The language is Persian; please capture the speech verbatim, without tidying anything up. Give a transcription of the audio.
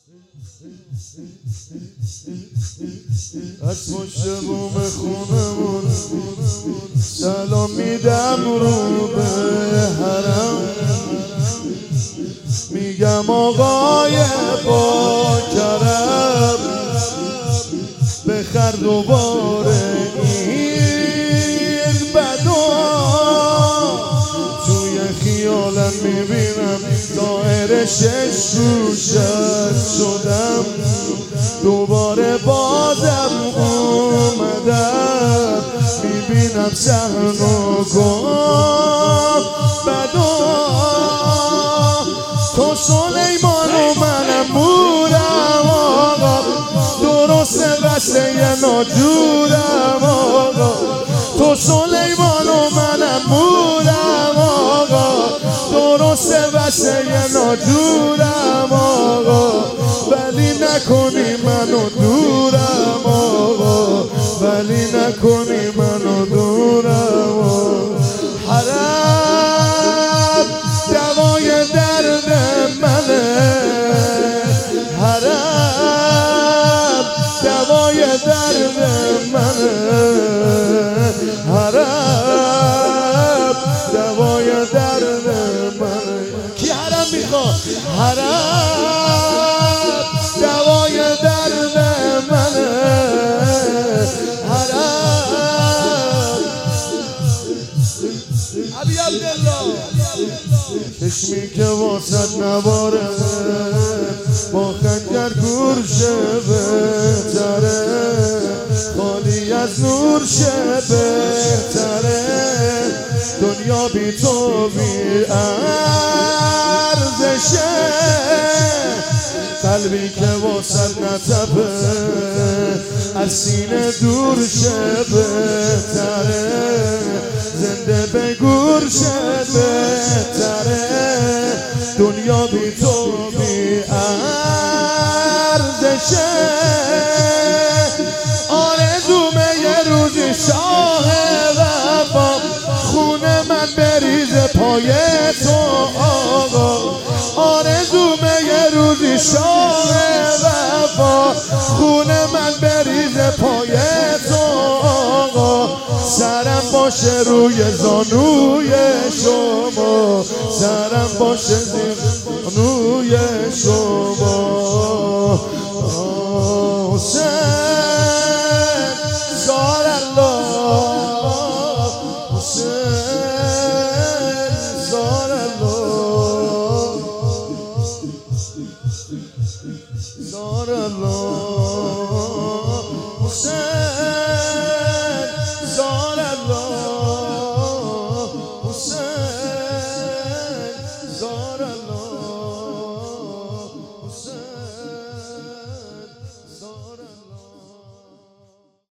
از پشت بوم خونمون سلام میدم رو به حرم، میگم آقای با کرم بخر دوباره این بدو. توی خیالم میبینم دائره شش روشت شدم، دوباره بازم اومدم میبینم صحن و گم بدو. تو سلیمان و منم مورم آقا، درسته قصه یه ناجورم آقا. تو سلیمان و منم مورم آقا، درسته قصه یه ناجورم آقا. ولی نکنی منو دورم آقا، ولی نکنی منو دورم آقا. حرم دوای درد منه، حرم دوای درد منه، حرم دوای درد منه. کی حرم میخواد؟ حرم دوای درد منه، حرم. علی عبدالله چشمی که واسد نباره با خنجر گورشه بهتره، خالی از نور شه بهتره. دنیا بی تو بی ارزشه، قلبی که واسد نتبه از سینه دور شه بهتره. زنده به گور شه بهتره، دنیا بی تو بی ارزشه. آرزومه یه روزی شاه وفا خونه من بریزه پای تو آقا. آرزومه یه روزی شاه وفا خونه من بریزه پای تو آقا. سرم باشه روی زانوی شما، سرم باشه زانوی شما. حسین زار الله، حسین زار الله، زار الله حسین.